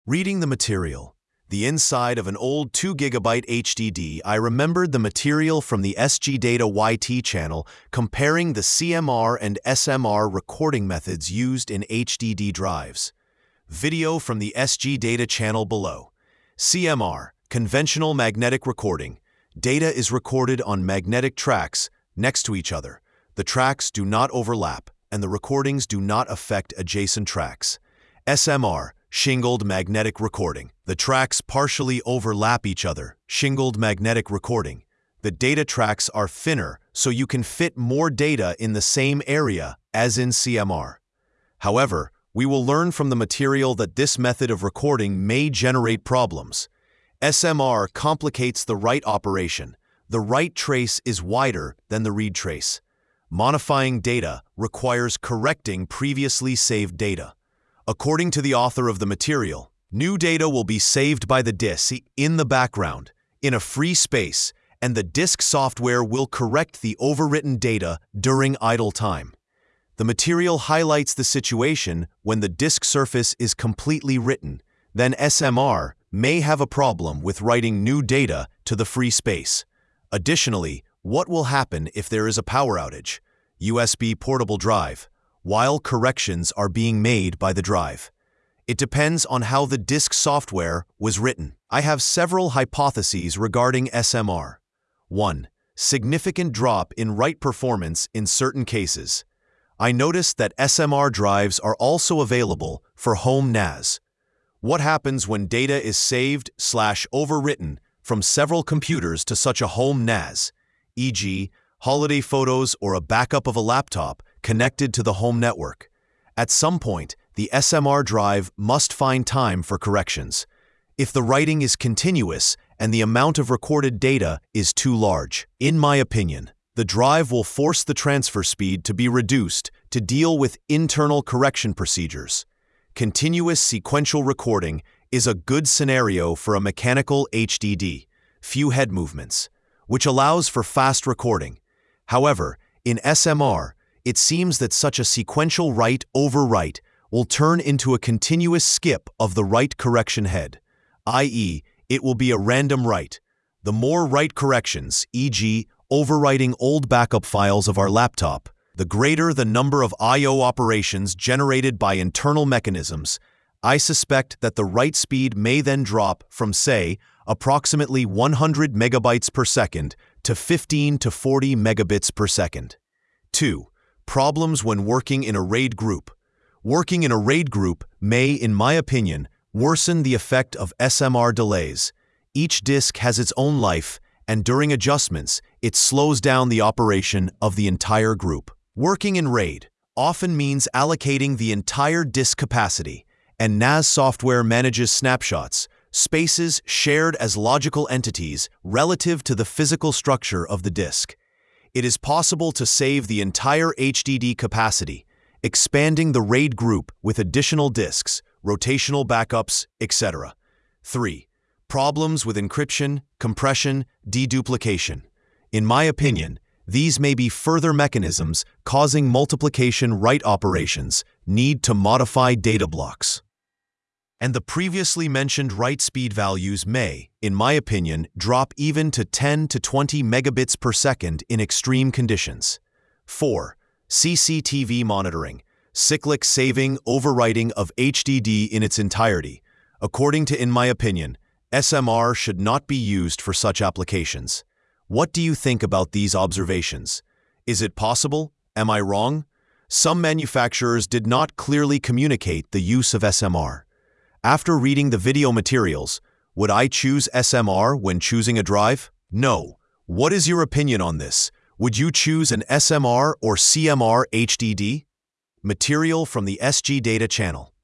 Reading the material. The inside of an old 2GB HDD, I remembered the material from the SG Data YT channel comparing the CMR and SMR recording methods used in HDD drives. Video from the SG Data channel below. CMR, conventional magnetic recording. Data is recorded on magnetic tracks next to each other. The tracks do not overlap, and the recordings do not affect adjacent tracks. SMR, shingled magnetic recording. The tracks partially overlap each other. Shingled magnetic recording. The data tracks are thinner, so you can fit more data in the same area as in CMR. However, we will learn from the material that this method of recording may generate problems. SMR complicates the write operation. The write trace is wider than the read trace. Modifying data requires correcting previously saved data. According to the author of the material, new data will be saved by the disk in the background, in a free space, and the disk software will correct the overwritten data during idle time. The material highlights the situation when the disk surface is completely written. Then SMR may have a problem with writing new data to the free space. Additionally, what will happen if there is a power outage? USB portable drive, while corrections are being made by the drive. It depends on how the disk software was written. I have several hypotheses regarding SMR. 1. Significant drop in write performance in certain cases. I noticed that SMR drives are also available for home NAS. What happens when data is saved/overwritten from several computers to such a home NAS, e.g., holiday photos or a backup of a laptop connected to the home network? At some point, the SMR drive must find time for corrections. If the writing is continuous and the amount of recorded data is too large, in my opinion, the drive will force the transfer speed to be reduced to deal with internal correction procedures. Continuous sequential recording is a good scenario for a mechanical HDD, few head movements, which allows for fast recording. However, in SMR, it seems that such a sequential write-overwrite will turn into a continuous skip of the write correction head, i.e., it will be a random write. The more write corrections, e.g., overwriting old backup files of our laptop, the greater the number of I/O operations generated by internal mechanisms. I suspect that the write speed may then drop from, say, approximately 100 megabytes per second to 15 to 40 megabits per second. 2. Problems when working in a RAID group. Working in a RAID group may, in my opinion, worsen the effect of SMR delays. Each disk has its own life, and during adjustments, it slows down the operation of the entire group. Working in RAID often means allocating the entire disk capacity, and NAS software manages snapshots, spaces shared as logical entities relative to the physical structure of the disk. It is possible to save the entire HDD capacity, expanding the RAID group with additional disks, rotational backups, etc. 3. Problems with encryption, compression, deduplication. In my opinion, these may be further mechanisms causing multiplication write operations need to modify data blocks. And the previously mentioned write speed values may, in my opinion, drop even to 10 to 20 megabits per second in extreme conditions. 4. CCTV monitoring, cyclic saving overwriting of HDD in its entirety. According to, in my opinion, SMR should not be used for such applications. What do you think about these observations? Is it possible? Am I wrong? Some manufacturers did not clearly communicate the use of SMR. After reading the video materials, would I choose SMR when choosing a drive? No. What is your opinion on this? Would you choose an SMR or CMR HDD? Material from the SG Data channel.